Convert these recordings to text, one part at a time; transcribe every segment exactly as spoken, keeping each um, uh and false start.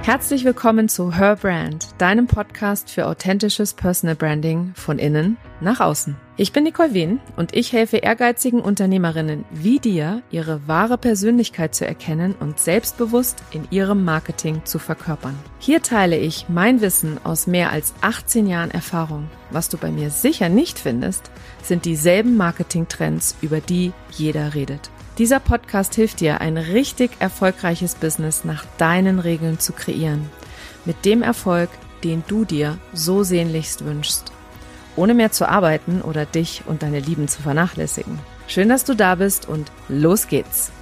Herzlich willkommen zu Her Brand, deinem Podcast für authentisches Personal Branding von innen nach außen. Ich bin Nicole Wehn und ich helfe ehrgeizigen Unternehmerinnen wie dir, ihre wahre Persönlichkeit zu erkennen und selbstbewusst in ihrem Marketing zu verkörpern. Hier teile ich mein Wissen aus mehr als achtzehn Jahren Erfahrung. Was du bei mir sicher nicht findest, sind dieselben Marketingtrends, über die jeder redet. Dieser Podcast hilft dir, ein richtig erfolgreiches Business nach deinen Regeln zu kreieren. Mit dem Erfolg, den du dir so sehnlichst wünschst. Ohne mehr zu arbeiten oder dich und deine Lieben zu vernachlässigen. Schön, dass du da bist und los geht's.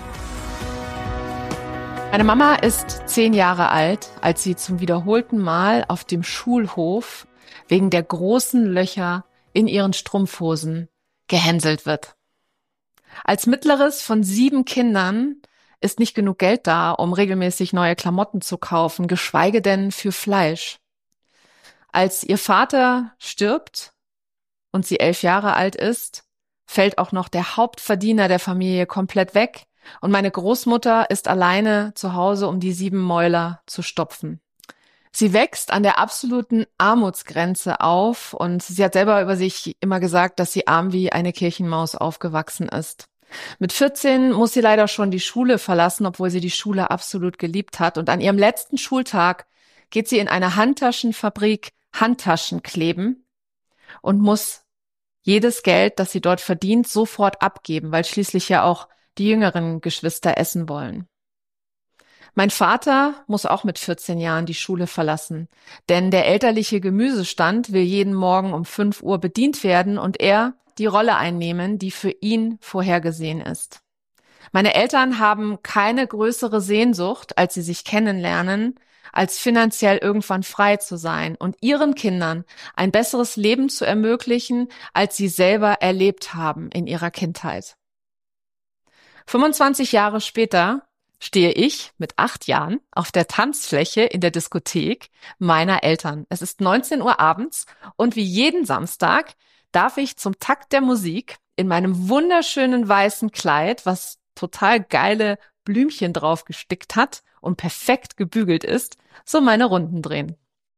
Meine Mama ist zehn Jahre alt, als sie zum wiederholten Mal auf dem Schulhof wegen der großen Löcher in ihren Strumpfhosen gehänselt wird. Als mittleres von sieben Kindern ist nicht genug Geld da, um regelmäßig neue Klamotten zu kaufen, geschweige denn für Fleisch. Als ihr Vater stirbt und sie elf Jahre alt ist, fällt auch noch der Hauptverdiener der Familie komplett weg und meine Großmutter ist alleine zu Hause, um die sieben Mäuler zu stopfen. Sie wächst an der absoluten Armutsgrenze auf und sie hat selber über sich immer gesagt, dass sie arm wie eine Kirchenmaus aufgewachsen ist. Mit vierzehn muss sie leider schon die Schule verlassen, obwohl sie die Schule absolut geliebt hat. Und an ihrem letzten Schultag geht sie in eine Handtaschenfabrik Handtaschen kleben und muss jedes Geld, das sie dort verdient, sofort abgeben, weil schließlich ja auch die jüngeren Geschwister essen wollen. Mein Vater muss auch mit vierzehn Jahren die Schule verlassen, denn der elterliche Gemüsestand will jeden Morgen um fünf Uhr bedient werden und er die Rolle einnehmen, die für ihn vorhergesehen ist. Meine Eltern haben keine größere Sehnsucht, als sie sich kennenlernen, als finanziell irgendwann frei zu sein und ihren Kindern ein besseres Leben zu ermöglichen, als sie selber erlebt haben in ihrer Kindheit. fünfundzwanzig Jahre später stehe ich mit acht Jahren auf der Tanzfläche in der Diskothek meiner Eltern. Es ist neunzehn Uhr abends und wie jeden Samstag darf ich zum Takt der Musik in meinem wunderschönen weißen Kleid, was total geile Blümchen drauf gestickt hat und perfekt gebügelt ist, so meine Runden drehen.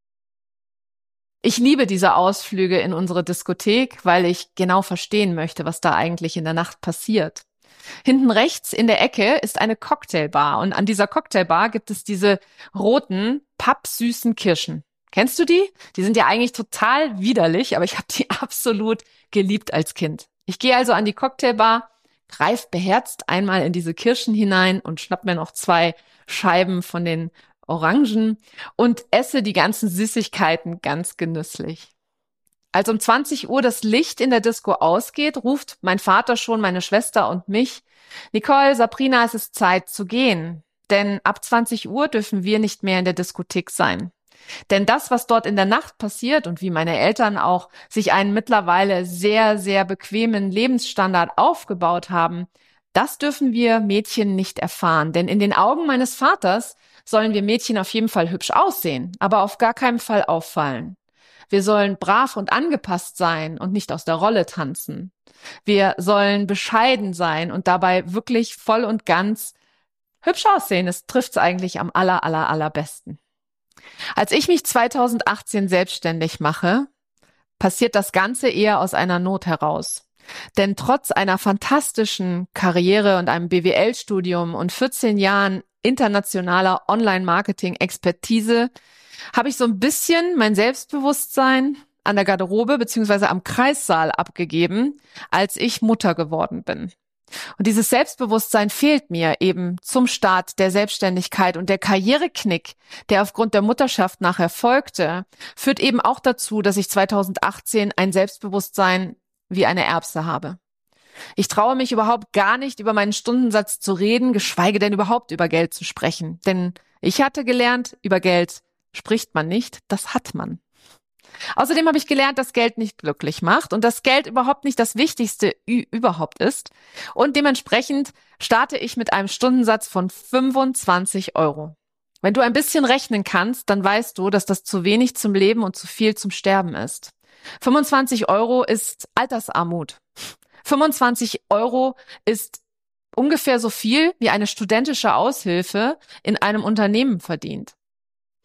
Ich liebe diese Ausflüge in unsere Diskothek, weil ich genau verstehen möchte, was da eigentlich in der Nacht passiert. Hinten rechts in der Ecke ist eine Cocktailbar und an dieser Cocktailbar gibt es diese roten, pappsüßen Kirschen. Kennst du die? Die sind ja eigentlich total widerlich, aber ich habe die absolut geliebt als Kind. Ich gehe also an die Cocktailbar, greif beherzt einmal in diese Kirschen hinein und schnapp mir noch zwei Scheiben von den Orangen und esse die ganzen Süßigkeiten ganz genüsslich. Als um zwanzig Uhr das Licht in der Disco ausgeht, ruft mein Vater schon meine Schwester und mich: Nicole, Sabrina, es ist Zeit zu gehen. Denn ab zwanzig Uhr dürfen wir nicht mehr in der Diskothek sein. Denn das, was dort in der Nacht passiert und wie meine Eltern auch sich einen mittlerweile sehr, sehr bequemen Lebensstandard aufgebaut haben, das dürfen wir Mädchen nicht erfahren. Denn in den Augen meines Vaters sollen wir Mädchen auf jeden Fall hübsch aussehen, aber auf gar keinen Fall auffallen. Wir sollen brav und angepasst sein und nicht aus der Rolle tanzen. Wir sollen bescheiden sein und dabei wirklich voll und ganz hübsch aussehen. Es trifft's eigentlich am aller, aller, allerbesten. Als ich mich zweitausendachtzehn selbstständig mache, passiert das Ganze eher aus einer Not heraus. Denn trotz einer fantastischen Karriere und einem B W L-Studium und vierzehn Jahren internationaler Online-Marketing-Expertise habe ich so ein bisschen mein Selbstbewusstsein an der Garderobe beziehungsweise am Kreissaal abgegeben, als ich Mutter geworden bin. Und dieses Selbstbewusstsein fehlt mir eben zum Start der Selbstständigkeit und der Karriereknick, der aufgrund der Mutterschaft nachher folgte, führt eben auch dazu, dass ich zweitausendachtzehn ein Selbstbewusstsein wie eine Erbse habe. Ich traue mich überhaupt gar nicht, über meinen Stundensatz zu reden, geschweige denn überhaupt über Geld zu sprechen. Denn ich hatte gelernt, über Geld spricht man nicht, das hat man. Außerdem habe ich gelernt, dass Geld nicht glücklich macht und dass Geld überhaupt nicht das Wichtigste ü- überhaupt ist. Und dementsprechend starte ich mit einem Stundensatz von fünfundzwanzig Euro. Wenn du ein bisschen rechnen kannst, dann weißt du, dass das zu wenig zum Leben und zu viel zum Sterben ist. fünfundzwanzig Euro ist Altersarmut. fünfundzwanzig Euro ist ungefähr so viel, wie eine studentische Aushilfe in einem Unternehmen verdient.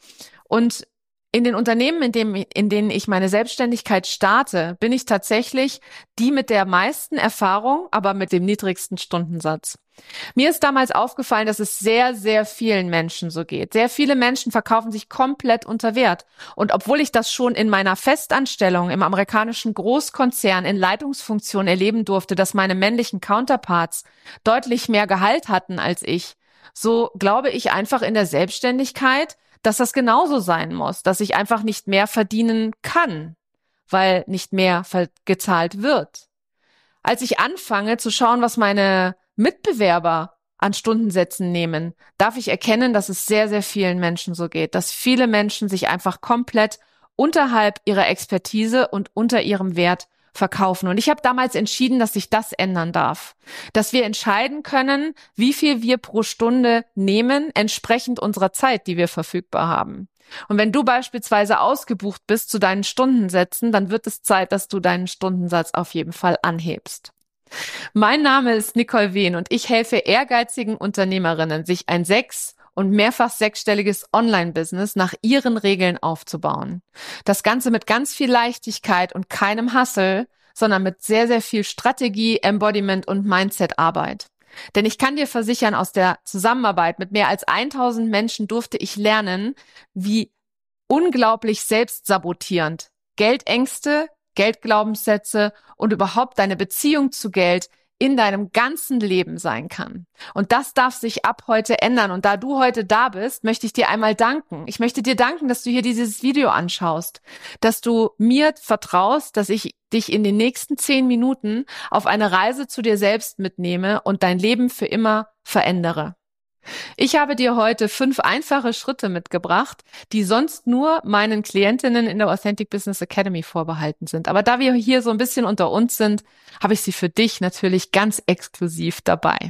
Und in den Unternehmen, in dem, in denen ich meine Selbstständigkeit starte, bin ich tatsächlich die mit der meisten Erfahrung, aber mit dem niedrigsten Stundensatz. Mir ist damals aufgefallen, dass es sehr, sehr vielen Menschen so geht. Sehr viele Menschen verkaufen sich komplett unter Wert. Und obwohl ich das schon in meiner Festanstellung im amerikanischen Großkonzern in Leitungsfunktion erleben durfte, dass meine männlichen Counterparts deutlich mehr Gehalt hatten als ich, so glaube ich einfach in der Selbstständigkeit, dass das genauso sein muss, dass ich einfach nicht mehr verdienen kann, weil nicht mehr gezahlt wird. Als ich anfange zu schauen, was meine Mitbewerber an Stundensätzen nehmen, darf ich erkennen, dass es sehr, sehr vielen Menschen so geht, dass viele Menschen sich einfach komplett unterhalb ihrer Expertise und unter ihrem Wert verkaufen. Und ich habe damals entschieden, dass sich das ändern darf, dass wir entscheiden können, wie viel wir pro Stunde nehmen, entsprechend unserer Zeit, die wir verfügbar haben. Und wenn du beispielsweise ausgebucht bist zu deinen Stundensätzen, dann wird es Zeit, dass du deinen Stundensatz auf jeden Fall anhebst. Mein Name ist Nicole Wehn und ich helfe ehrgeizigen Unternehmerinnen, sich ein sechs- und mehrfach sechsstelliges Online-Business nach ihren Regeln aufzubauen. Das Ganze mit ganz viel Leichtigkeit und keinem Hustle, sondern mit sehr, sehr viel Strategie, Embodiment und Mindset-Arbeit. Denn ich kann dir versichern, aus der Zusammenarbeit mit mehr als tausend Menschen durfte ich lernen, wie unglaublich selbstsabotierend Geldängste, Geldglaubenssätze und überhaupt deine Beziehung zu Geld in deinem ganzen Leben sein kann. Und das darf sich ab heute ändern. Und da du heute da bist, möchte ich dir einmal danken. Ich möchte dir danken, dass du hier dieses Video anschaust, dass du mir vertraust, dass ich dich in den nächsten zehn Minuten auf eine Reise zu dir selbst mitnehme und dein Leben für immer verändere. Ich habe dir heute fünf einfache Schritte mitgebracht, die sonst nur meinen Klientinnen in der Authentic Business Academy vorbehalten sind. Aber da wir hier so ein bisschen unter uns sind, habe ich sie für dich natürlich ganz exklusiv dabei.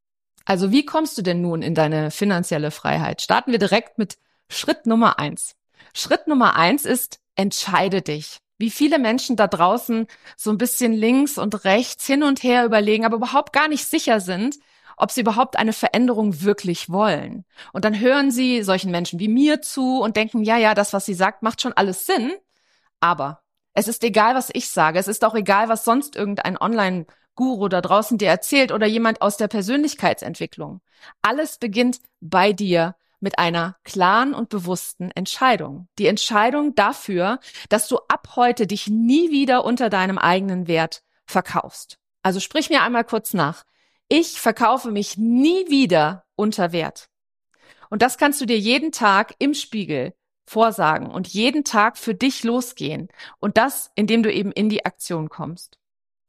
Also wie kommst du denn nun in deine finanzielle Freiheit? Starten wir direkt mit Schritt Nummer eins. Schritt Nummer eins ist, entscheide dich. Wie viele Menschen da draußen so ein bisschen links und rechts hin und her überlegen, aber überhaupt gar nicht sicher sind, ob sie überhaupt eine Veränderung wirklich wollen. Und dann hören sie solchen Menschen wie mir zu und denken, ja, ja, das, was sie sagt, macht schon alles Sinn. Aber es ist egal, was ich sage. Es ist auch egal, was sonst irgendein Online-Guru da draußen dir erzählt oder jemand aus der Persönlichkeitsentwicklung. Alles beginnt bei dir mit einer klaren und bewussten Entscheidung. Die Entscheidung dafür, dass du ab heute dich nie wieder unter deinem eigenen Wert verkaufst. Also sprich mir einmal kurz nach. Ich verkaufe mich nie wieder unter Wert. Und das kannst du dir jeden Tag im Spiegel vorsagen und jeden Tag für dich losgehen. Und das, indem du eben in die Aktion kommst.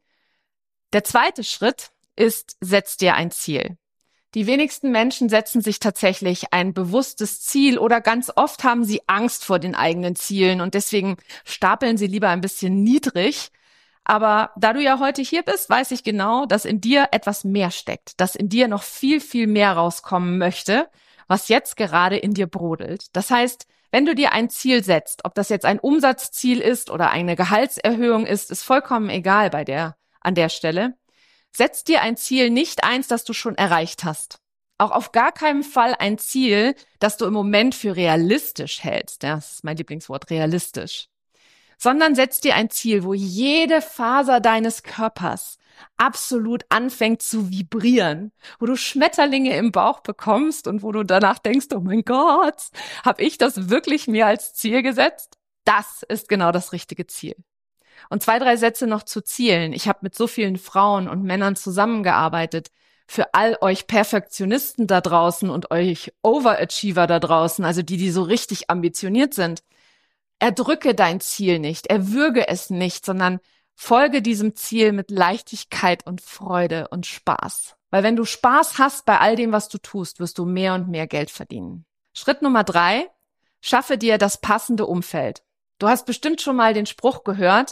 Der zweite Schritt ist, setz dir ein Ziel. Die wenigsten Menschen setzen sich tatsächlich ein bewusstes Ziel oder ganz oft haben sie Angst vor den eigenen Zielen und deswegen stapeln sie lieber ein bisschen niedrig. Aber da du ja heute hier bist, weiß ich genau, dass in dir etwas mehr steckt, dass in dir noch viel, viel mehr rauskommen möchte, was jetzt gerade in dir brodelt. Das heißt, wenn du dir ein Ziel setzt, ob das jetzt ein Umsatzziel ist oder eine Gehaltserhöhung ist, ist vollkommen egal bei der, an der Stelle. Setz dir ein Ziel, nicht eins, das du schon erreicht hast. Auch auf gar keinen Fall ein Ziel, das du im Moment für realistisch hältst. Das ist mein Lieblingswort, realistisch. Sondern setz dir ein Ziel, wo jede Faser deines Körpers absolut anfängt zu vibrieren, wo du Schmetterlinge im Bauch bekommst und wo du danach denkst, oh mein Gott, habe ich das wirklich mir als Ziel gesetzt? Das ist genau das richtige Ziel. Und zwei, drei Sätze noch zu Zielen. Ich habe mit so vielen Frauen und Männern zusammengearbeitet. Für all euch Perfektionisten da draußen und euch Overachiever da draußen, also die, die so richtig ambitioniert sind, erdrücke dein Ziel nicht, erwürge es nicht, sondern folge diesem Ziel mit Leichtigkeit und Freude und Spaß. Weil wenn du Spaß hast bei all dem, was du tust, wirst du mehr und mehr Geld verdienen. Schritt Nummer drei, schaffe dir das passende Umfeld. Du hast bestimmt schon mal den Spruch gehört,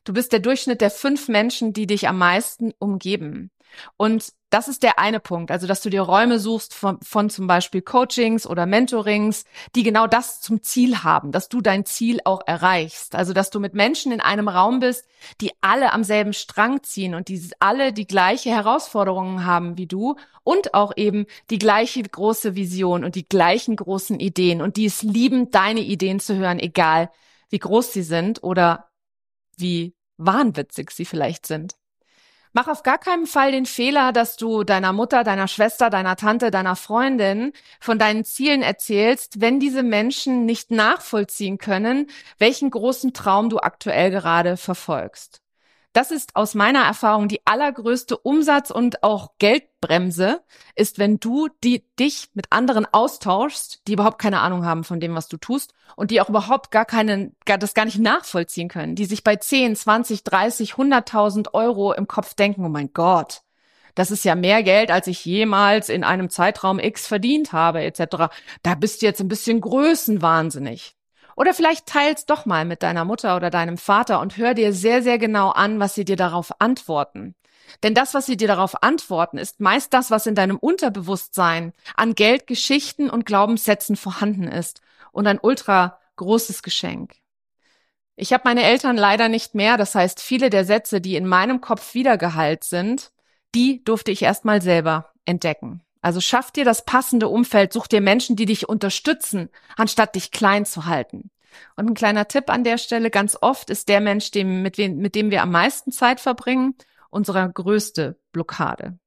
Du bist der Durchschnitt der fünf Menschen, die dich am meisten umgeben. Und das ist der eine Punkt, also dass du dir Räume suchst von, von zum Beispiel Coachings oder Mentorings, die genau das zum Ziel haben, dass du dein Ziel auch erreichst. Also dass du mit Menschen in einem Raum bist, die alle am selben Strang ziehen und die alle die gleiche Herausforderungen haben wie du und auch eben die gleiche große Vision und die gleichen großen Ideen und die es lieben, deine Ideen zu hören, egal wie groß sie sind oder wie wahnwitzig sie vielleicht sind. Mach auf gar keinen Fall den Fehler, dass du deiner Mutter, deiner Schwester, deiner Tante, deiner Freundin von deinen Zielen erzählst, wenn diese Menschen nicht nachvollziehen können, welchen großen Traum du aktuell gerade verfolgst. Das ist aus meiner Erfahrung die allergrößte Umsatz- und auch Geldbremse, ist, wenn du die, dich mit anderen austauschst, die überhaupt keine Ahnung haben von dem, was du tust und die auch überhaupt gar keinen, gar, das gar nicht nachvollziehen können, die sich bei zehn, zwanzig, dreißig, hunderttausend Euro im Kopf denken, oh mein Gott, das ist ja mehr Geld, als ich jemals in einem Zeitraum X verdient habe, et cetera. Da bist du jetzt ein bisschen größenwahnsinnig. Oder vielleicht teil's doch mal mit deiner Mutter oder deinem Vater und hör dir sehr, sehr genau an, was sie dir darauf antworten. Denn das, was sie dir darauf antworten, ist meist das, was in deinem Unterbewusstsein an Geld, Geschichten und Glaubenssätzen vorhanden ist. Und ein ultra großes Geschenk. Ich habe meine Eltern leider nicht mehr. Das heißt, viele der Sätze, die in meinem Kopf wiedergeheilt sind, die durfte ich erst mal selber entdecken. Also schaff dir das passende Umfeld, such dir Menschen, die dich unterstützen, anstatt dich klein zu halten. Und ein kleiner Tipp an der Stelle, ganz oft ist der Mensch, dem, mit, wem, mit dem wir am meisten Zeit verbringen, unsere größte Blockade.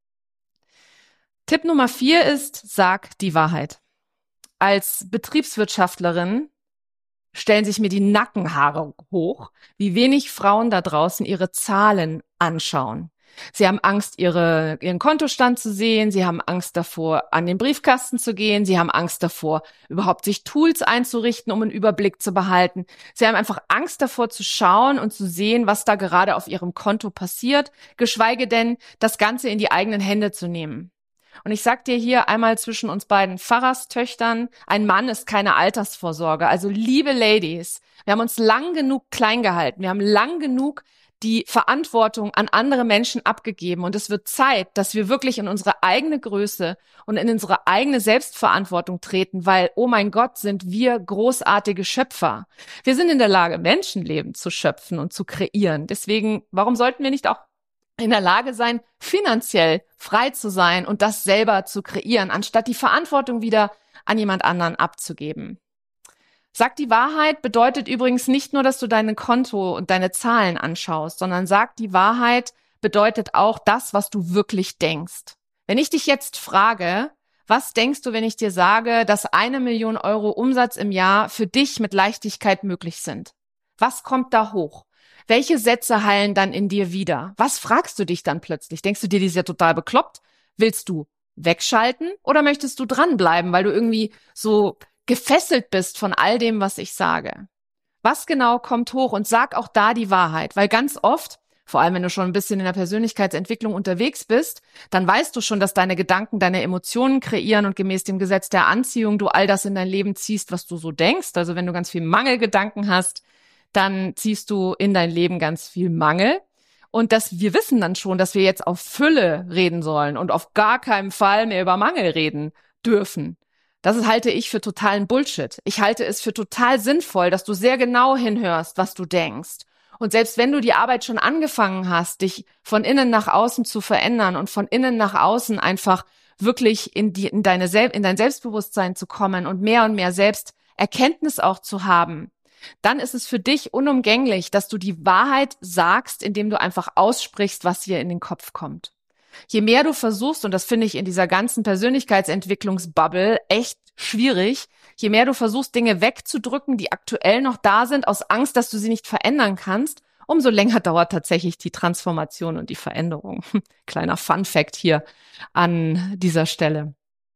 Tipp Nummer vier ist, sag die Wahrheit. Als Betriebswirtschaftlerin stellen sich mir die Nackenhaare hoch, wie wenig Frauen da draußen ihre Zahlen anschauen. Sie haben Angst, ihre, ihren Kontostand zu sehen. Sie haben Angst davor, an den Briefkasten zu gehen. Sie haben Angst davor, überhaupt sich Tools einzurichten, um einen Überblick zu behalten. Sie haben einfach Angst davor zu schauen und zu sehen, was da gerade auf ihrem Konto passiert, geschweige denn, das Ganze in die eigenen Hände zu nehmen. Und ich sag dir hier einmal zwischen uns beiden Pfarrerstöchtern, ein Mann ist keine Altersvorsorge. Also liebe Ladies, wir haben uns lang genug klein gehalten. Wir haben lang genug die Verantwortung an andere Menschen abgegeben. Und es wird Zeit, dass wir wirklich in unsere eigene Größe und in unsere eigene Selbstverantwortung treten, weil, oh mein Gott, sind wir großartige Schöpfer. Wir sind in der Lage, Menschenleben zu schöpfen und zu kreieren. Deswegen, warum sollten wir nicht auch in der Lage sein, finanziell frei zu sein und das selber zu kreieren, anstatt die Verantwortung wieder an jemand anderen abzugeben? Sag die Wahrheit bedeutet übrigens nicht nur, dass du deine Konto und deine Zahlen anschaust, sondern sag die Wahrheit bedeutet auch das, was du wirklich denkst. Wenn ich dich jetzt frage, was denkst du, wenn ich dir sage, dass eine Million Euro Umsatz im Jahr für dich mit Leichtigkeit möglich sind? Was kommt da hoch? Welche Sätze hallen dann in dir wieder? Was fragst du dich dann plötzlich? Denkst du dir, die ist ja total bekloppt? Willst du wegschalten oder möchtest du dranbleiben, weil du irgendwie so gefesselt bist von all dem, was ich sage? Was genau kommt hoch? Und sag auch da die Wahrheit, weil ganz oft, vor allem wenn du schon ein bisschen in der Persönlichkeitsentwicklung unterwegs bist, dann weißt du schon, dass deine Gedanken deine Emotionen kreieren und gemäß dem Gesetz der Anziehung du all das in dein Leben ziehst, was du so denkst. Also wenn du ganz viel Mangelgedanken hast, dann ziehst du in dein Leben ganz viel Mangel. Und dass wir wissen dann schon, dass wir jetzt auf Fülle reden sollen und auf gar keinen Fall mehr über Mangel reden dürfen. Das halte ich für totalen Bullshit. Ich halte es für total sinnvoll, dass du sehr genau hinhörst, was du denkst. Und selbst wenn du die Arbeit schon angefangen hast, dich von innen nach außen zu verändern und von innen nach außen einfach wirklich in die, in deine, in dein Selbstbewusstsein zu kommen und mehr und mehr Selbsterkenntnis auch zu haben, dann ist es für dich unumgänglich, dass du die Wahrheit sagst, indem du einfach aussprichst, was dir in den Kopf kommt. Je mehr du versuchst, und das finde ich in dieser ganzen Persönlichkeitsentwicklungsbubble echt schwierig, je mehr du versuchst, Dinge wegzudrücken, die aktuell noch da sind, aus Angst, dass du sie nicht verändern kannst, umso länger dauert tatsächlich die Transformation und die Veränderung. Kleiner Fun-Fact hier an dieser Stelle.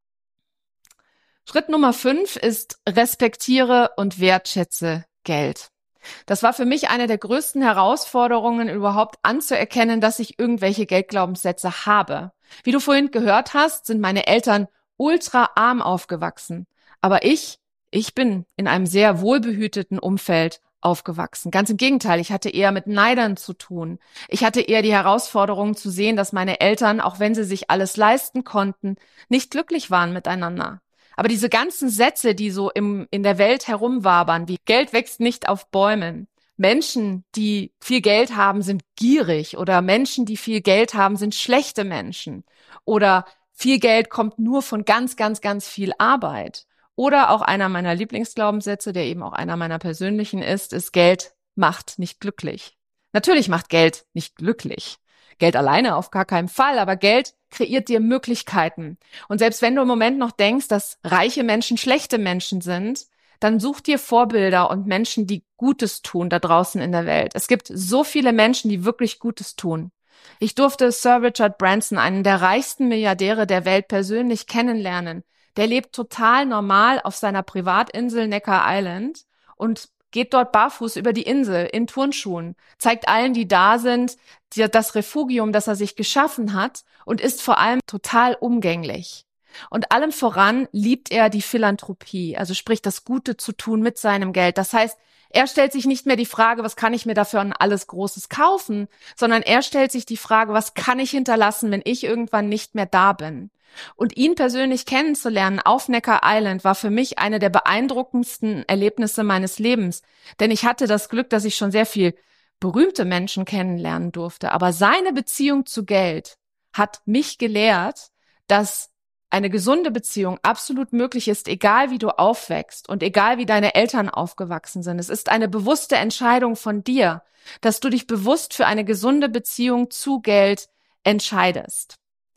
Schritt Nummer fünf ist, respektiere und wertschätze Geld. Das war für mich eine der größten Herausforderungen, überhaupt anzuerkennen, dass ich irgendwelche Geldglaubenssätze habe. Wie du vorhin gehört hast, sind meine Eltern ultra arm aufgewachsen. Aber ich, ich bin in einem sehr wohlbehüteten Umfeld aufgewachsen. Ganz im Gegenteil, ich hatte eher mit Neidern zu tun. Ich hatte eher die Herausforderung zu sehen, dass meine Eltern, auch wenn sie sich alles leisten konnten, nicht glücklich waren miteinander. Aber diese ganzen Sätze, die so im, in der Welt herumwabern, wie Geld wächst nicht auf Bäumen, Menschen, die viel Geld haben, sind gierig, oder Menschen, die viel Geld haben, sind schlechte Menschen, oder viel Geld kommt nur von ganz, ganz, ganz viel Arbeit. Oder auch einer meiner Lieblingsglaubenssätze, der eben auch einer meiner persönlichen ist, ist: Geld macht nicht glücklich. Natürlich macht Geld nicht glücklich. Geld alleine auf gar keinen Fall, aber Geld kreiert dir Möglichkeiten. Und selbst wenn du im Moment noch denkst, dass reiche Menschen schlechte Menschen sind, dann such dir Vorbilder und Menschen, die Gutes tun da draußen in der Welt. Es gibt so viele Menschen, die wirklich Gutes tun. Ich durfte Sir Richard Branson, einen der reichsten Milliardäre der Welt, persönlich kennenlernen. Der lebt total normal auf seiner Privatinsel Necker Island und geht dort barfuß über die Insel in Turnschuhen, zeigt allen, die da sind, das Refugium, das er sich geschaffen hat, und ist vor allem total umgänglich. Und allem voran liebt er die Philanthropie, also sprich das Gute zu tun mit seinem Geld. Das heißt, er stellt sich nicht mehr die Frage, was kann ich mir dafür an alles Großes kaufen, sondern er stellt sich die Frage, was kann ich hinterlassen, wenn ich irgendwann nicht mehr da bin. Und ihn persönlich kennenzulernen auf Necker Island war für mich eine der beeindruckendsten Erlebnisse meines Lebens. Denn ich hatte das Glück, dass ich schon sehr viel berühmte Menschen kennenlernen durfte. Aber seine Beziehung zu Geld hat mich gelehrt, dass eine gesunde Beziehung absolut möglich ist, egal wie du aufwächst und egal wie deine Eltern aufgewachsen sind. Es ist eine bewusste Entscheidung von dir, dass du dich bewusst für eine gesunde Beziehung zu Geld entscheidest.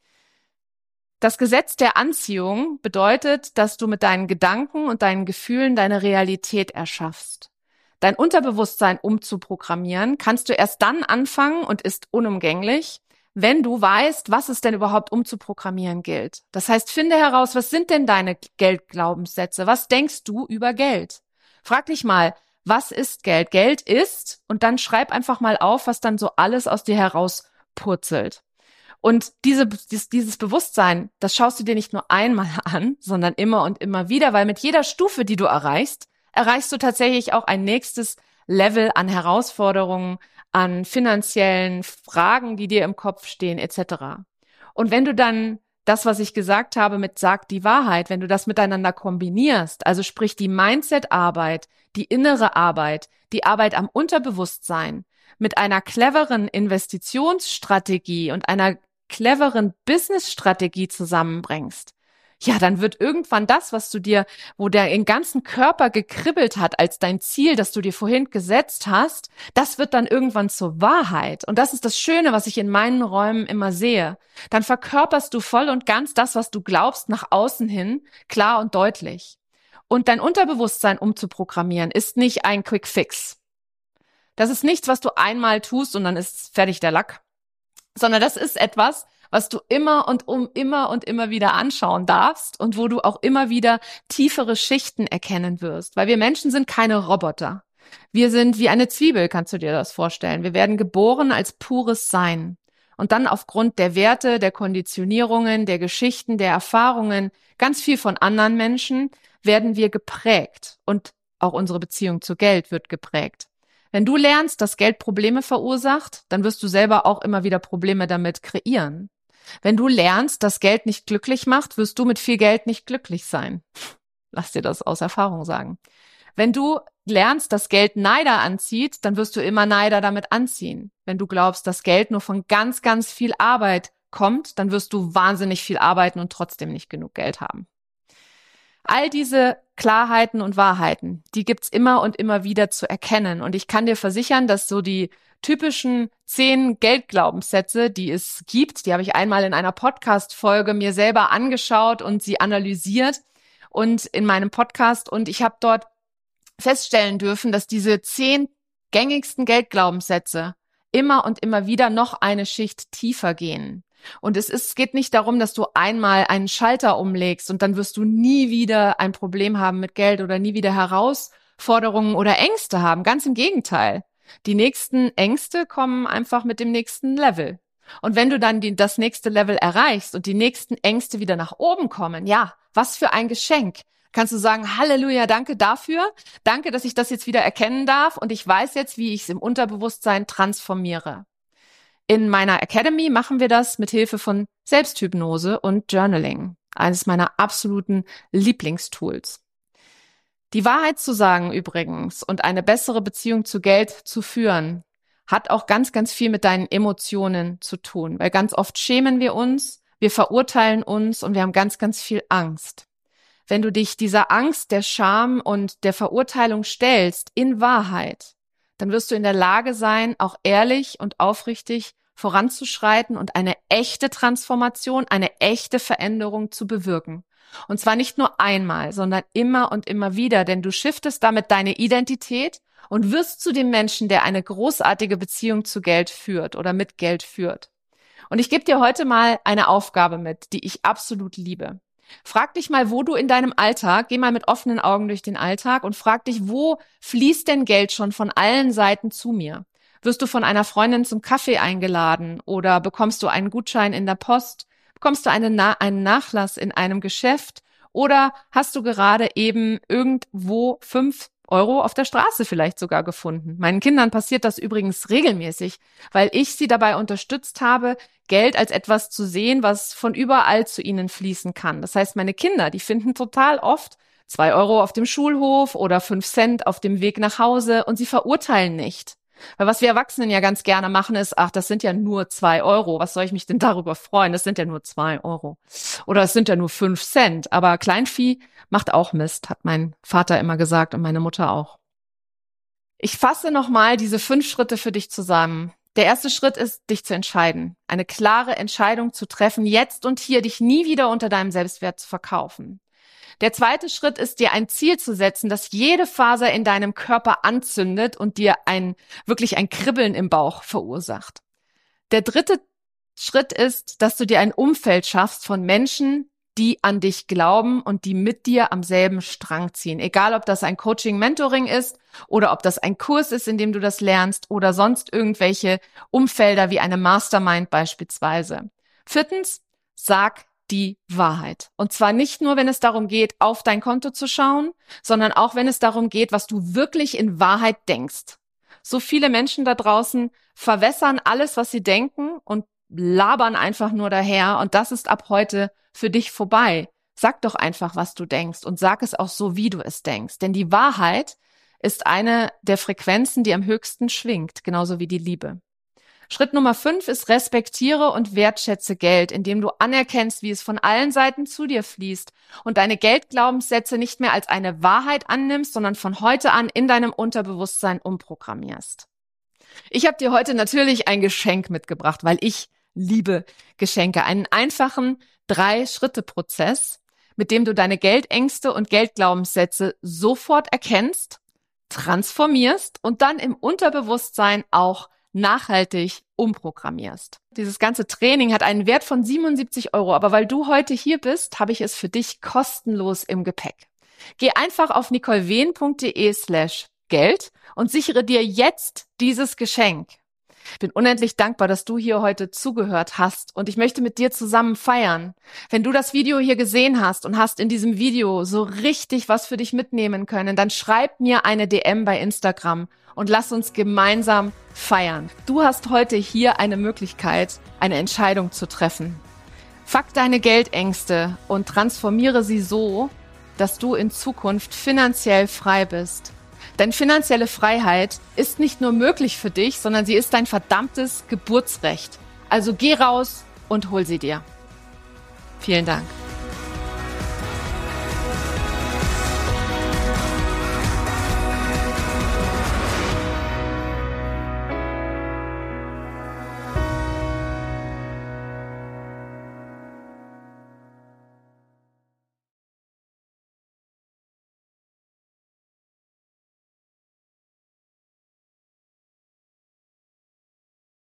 Das Gesetz der Anziehung bedeutet, dass du mit deinen Gedanken und deinen Gefühlen deine Realität erschaffst. Dein Unterbewusstsein umzuprogrammieren kannst du erst dann anfangen und ist unumgänglich, wenn du weißt, was es denn überhaupt umzuprogrammieren gilt. Das heißt, finde heraus, was sind denn deine Geldglaubenssätze? Was denkst du über Geld? Frag dich mal, was ist Geld? Geld ist, und dann schreib einfach mal auf, was dann so alles aus dir herauspurzelt. Und diese, dieses, dieses Bewusstsein, das schaust du dir nicht nur einmal an, sondern immer und immer wieder, weil mit jeder Stufe, die du erreichst, erreichst du tatsächlich auch ein nächstes Level an Herausforderungen, an finanziellen Fragen, die dir im Kopf stehen, et cetera. Und wenn du dann das, was ich gesagt habe, mit Sag die Wahrheit, wenn du das miteinander kombinierst, also sprich die Mindset-Arbeit, die innere Arbeit, die Arbeit am Unterbewusstsein, mit einer cleveren Investitionsstrategie und einer cleveren Business-Strategie zusammenbringst, ja, dann wird irgendwann das, was du dir, wo der im ganzen Körper gekribbelt hat als dein Ziel, das du dir vorhin gesetzt hast, das wird dann irgendwann zur Wahrheit. Und das ist das Schöne, was ich in meinen Räumen immer sehe. Dann verkörperst du voll und ganz das, was du glaubst, nach außen hin, klar und deutlich. Und dein Unterbewusstsein umzuprogrammieren, ist nicht ein Quick Fix. Das ist nichts, was du einmal tust und dann ist fertig der Lack, sondern das ist etwas, was du immer und um immer und immer wieder anschauen darfst und wo du auch immer wieder tiefere Schichten erkennen wirst. Weil wir Menschen sind keine Roboter. Wir sind wie eine Zwiebel, kannst du dir das vorstellen. Wir werden geboren als pures Sein. Und dann aufgrund der Werte, der Konditionierungen, der Geschichten, der Erfahrungen, ganz viel von anderen Menschen, werden wir geprägt. Und auch unsere Beziehung zu Geld wird geprägt. Wenn du lernst, dass Geld Probleme verursacht, dann wirst du selber auch immer wieder Probleme damit kreieren. Wenn du lernst, dass Geld nicht glücklich macht, wirst du mit viel Geld nicht glücklich sein. Lass dir das aus Erfahrung sagen. Wenn du lernst, dass Geld Neider anzieht, dann wirst du immer Neider damit anziehen. Wenn du glaubst, dass Geld nur von ganz, ganz viel Arbeit kommt, dann wirst du wahnsinnig viel arbeiten und trotzdem nicht genug Geld haben. All diese Klarheiten und Wahrheiten, die gibt's immer und immer wieder zu erkennen. Und ich kann dir versichern, dass so die typischen zehn Geldglaubenssätze, die es gibt, die habe ich einmal in einer Podcast-Folge mir selber angeschaut und sie analysiert und in meinem Podcast. Und ich habe dort feststellen dürfen, dass diese zehn gängigsten Geldglaubenssätze immer und immer wieder noch eine Schicht tiefer gehen. Und es ist, es geht nicht darum, dass du einmal einen Schalter umlegst und dann wirst du nie wieder ein Problem haben mit Geld oder nie wieder Herausforderungen oder Ängste haben. Ganz im Gegenteil. Die nächsten Ängste kommen einfach mit dem nächsten Level. Und wenn du dann die, das nächste Level erreichst und die nächsten Ängste wieder nach oben kommen, ja, was für ein Geschenk. kannst du sagen, Halleluja, danke dafür. Danke, dass ich das jetzt wieder erkennen darf und ich weiß jetzt, wie ich es im Unterbewusstsein transformiere. In meiner Academy machen wir das mit Hilfe von Selbsthypnose und Journaling, eines meiner absoluten Lieblingstools. Die Wahrheit zu sagen übrigens und eine bessere Beziehung zu Geld zu führen, hat auch ganz, ganz viel mit deinen Emotionen zu tun, weil ganz oft schämen wir uns, wir verurteilen uns und wir haben ganz, ganz viel Angst. Wenn du dich dieser Angst, der Scham und der Verurteilung stellst in Wahrheit, dann wirst du in der Lage sein, auch ehrlich und aufrichtig voranzuschreiten und eine echte Transformation, eine echte Veränderung zu bewirken. Und zwar nicht nur einmal, sondern immer und immer wieder, denn du shiftest damit deine Identität und wirst zu dem Menschen, der eine großartige Beziehung zu Geld führt oder mit Geld führt. Und ich gebe dir heute mal eine Aufgabe mit, die ich absolut liebe. Frag dich mal, wo du in deinem Alltag, geh mal mit offenen Augen durch den Alltag und frag dich, wo fließt denn Geld schon von allen Seiten zu mir? Wirst du von einer Freundin zum Kaffee eingeladen oder bekommst du einen Gutschein in der Post? Bekommst du einen, Na- einen Nachlass in einem Geschäft? Oder hast du gerade eben irgendwo fünf Euro auf der Straße vielleicht sogar gefunden? Meinen Kindern passiert das übrigens regelmäßig, weil ich sie dabei unterstützt habe, Geld als etwas zu sehen, was von überall zu ihnen fließen kann. Das heißt, meine Kinder, die finden total oft zwei Euro auf dem Schulhof oder fünf Cent auf dem Weg nach Hause und sie verurteilen nicht. Weil was wir Erwachsenen ja ganz gerne machen ist, ach, das sind ja nur zwei Euro. Was soll ich mich denn darüber freuen? Das sind ja nur zwei Euro. Oder es sind ja nur fünf Cent. Aber Kleinvieh macht auch Mist, hat mein Vater immer gesagt und meine Mutter auch. Ich fasse nochmal diese fünf Schritte für dich zusammen. Der erste Schritt ist, dich zu entscheiden. Eine klare Entscheidung zu treffen, jetzt und hier dich nie wieder unter deinem Selbstwert zu verkaufen. Der zweite Schritt ist, dir ein Ziel zu setzen, das jede Faser in deinem Körper anzündet und dir ein, wirklich ein Kribbeln im Bauch verursacht. Der dritte Schritt ist, dass du dir ein Umfeld schaffst von Menschen, die an dich glauben und die mit dir am selben Strang ziehen. Egal, ob das ein Coaching-Mentoring ist oder ob das ein Kurs ist, in dem du das lernst oder sonst irgendwelche Umfelder wie eine Mastermind beispielsweise. Viertens, sag die Wahrheit. Und zwar nicht nur, wenn es darum geht, auf dein Konto zu schauen, sondern auch, wenn es darum geht, was du wirklich in Wahrheit denkst. So viele Menschen da draußen verwässern alles, was sie denken und labern einfach nur daher. Und das ist ab heute für dich vorbei. Sag doch einfach, was du denkst und sag es auch so, wie du es denkst. Denn die Wahrheit ist eine der Frequenzen, die am höchsten schwingt, genauso wie die Liebe. Schritt Nummer fünf ist, respektiere und wertschätze Geld, indem du anerkennst, wie es von allen Seiten zu dir fließt und deine Geldglaubenssätze nicht mehr als eine Wahrheit annimmst, sondern von heute an in deinem Unterbewusstsein umprogrammierst. Ich habe dir heute natürlich ein Geschenk mitgebracht, weil ich liebe Geschenke. Einen einfachen Drei-Schritte-Prozess, mit dem du deine Geldängste und Geldglaubenssätze sofort erkennst, transformierst und dann im Unterbewusstsein auch nachhaltig umprogrammierst. Dieses ganze Training hat einen Wert von siebenundsiebzig Euro, aber weil du heute hier bist, habe ich es für dich kostenlos im Gepäck. Geh einfach auf nicolewehn.de slash Geld und sichere dir jetzt dieses Geschenk. Ich bin unendlich dankbar, dass du hier heute zugehört hast und ich möchte mit dir zusammen feiern. Wenn du das Video hier gesehen hast und hast in diesem Video so richtig was für dich mitnehmen können, dann schreib mir eine D M bei Instagram und lass uns gemeinsam feiern. Du hast heute hier eine Möglichkeit, eine Entscheidung zu treffen. Fuck deine Geldängste und transformiere sie so, dass du in Zukunft finanziell frei bist. Denn finanzielle Freiheit ist nicht nur möglich für dich, sondern sie ist dein verdammtes Geburtsrecht. Also geh raus und hol sie dir. Vielen Dank.